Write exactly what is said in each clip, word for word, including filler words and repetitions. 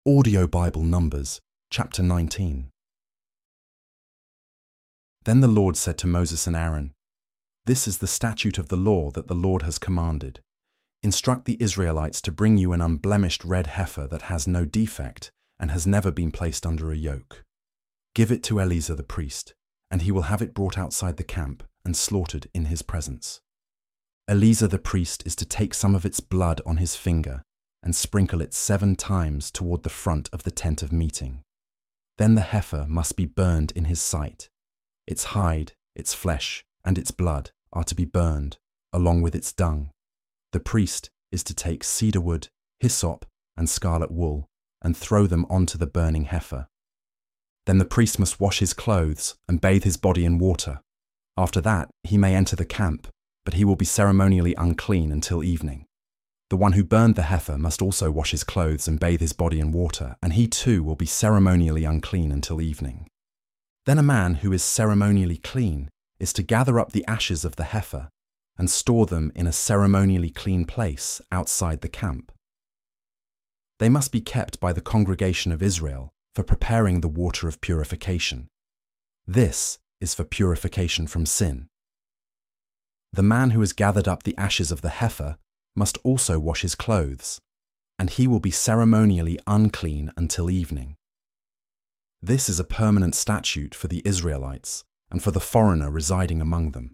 Audio Bible Numbers, chapter nineteen. Then the Lord said to Moses and Aaron, "This is the statute of the law that the Lord has commanded. Instruct the Israelites to bring you an unblemished red heifer that has no defect and has never been placed under a yoke. Give it to Eleazar the priest, and he will have it brought outside the camp and slaughtered in his presence. Eleazar the priest is to take some of its blood on his finger and sprinkle it seven times toward the front of the tent of meeting. Then the heifer must be burned in his sight. Its hide, its flesh, and its blood are to be burned, along with its dung. The priest is to take cedar wood, hyssop, and scarlet wool, and throw them onto the burning heifer. Then the priest must wash his clothes and bathe his body in water. After that, he may enter the camp, but he will be ceremonially unclean until evening. The one who burned the heifer must also wash his clothes and bathe his body in water, and he too will be ceremonially unclean until evening. Then a man who is ceremonially clean is to gather up the ashes of the heifer and store them in a ceremonially clean place outside the camp. They must be kept by the congregation of Israel for preparing the water of purification. This is for purification from sin. The man who has gathered up the ashes of the heifer must also wash his clothes, and he will be ceremonially unclean until evening. This is a permanent statute for the Israelites and for the foreigner residing among them.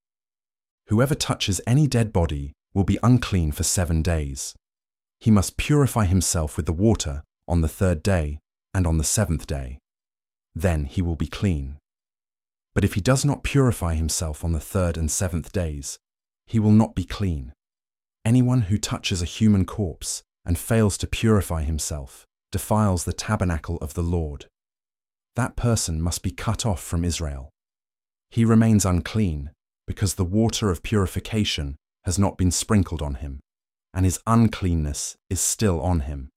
Whoever touches any dead body will be unclean for seven days. He must purify himself with the water on the third day and on the seventh day. Then he will be clean. But if he does not purify himself on the third and seventh days, he will not be clean. Anyone who touches a human corpse and fails to purify himself defiles the tabernacle of the Lord. That person must be cut off from Israel. He remains unclean because the water of purification has not been sprinkled on him, and his uncleanness is still on him.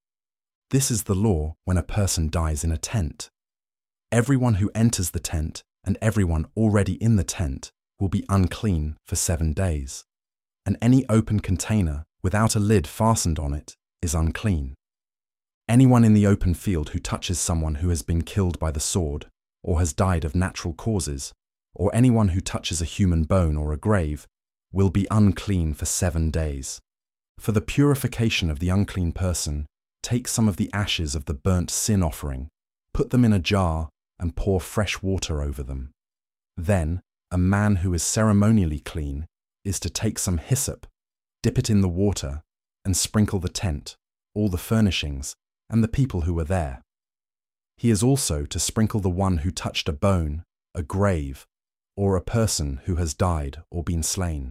This is the law when a person dies in a tent. Everyone who enters the tent and everyone already in the tent will be unclean for seven days. And any open container without a lid fastened on it is unclean. Anyone in the open field who touches someone who has been killed by the sword or has died of natural causes, or anyone who touches a human bone or a grave, will be unclean for seven days. For the purification of the unclean person, take some of the ashes of the burnt sin offering, put them in a jar, and pour fresh water over them. Then a man who is ceremonially clean is to take some hyssop, dip it in the water, and sprinkle the tent, all the furnishings, and the people who were there. He is also to sprinkle the one who touched a bone, a grave, or a person who has died or been slain.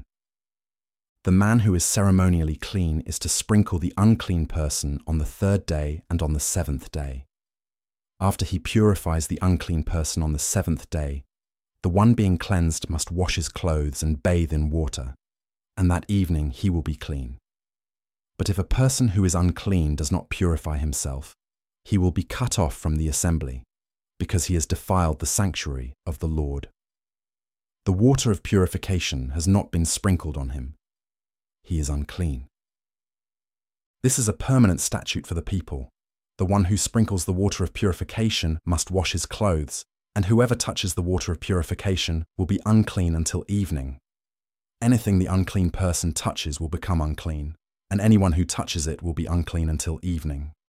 The man who is ceremonially clean is to sprinkle the unclean person on the third day and on the seventh day. After he purifies the unclean person on the seventh day, the one being cleansed must wash his clothes and bathe in water, and that evening he will be clean. But if a person who is unclean does not purify himself, he will be cut off from the assembly, because he has defiled the sanctuary of the Lord. The water of purification has not been sprinkled on him. He is unclean. This is a permanent statute for the people. The one who sprinkles the water of purification must wash his clothes, and whoever touches the water of purification will be unclean until evening. Anything the unclean person touches will become unclean, and anyone who touches it will be unclean until evening.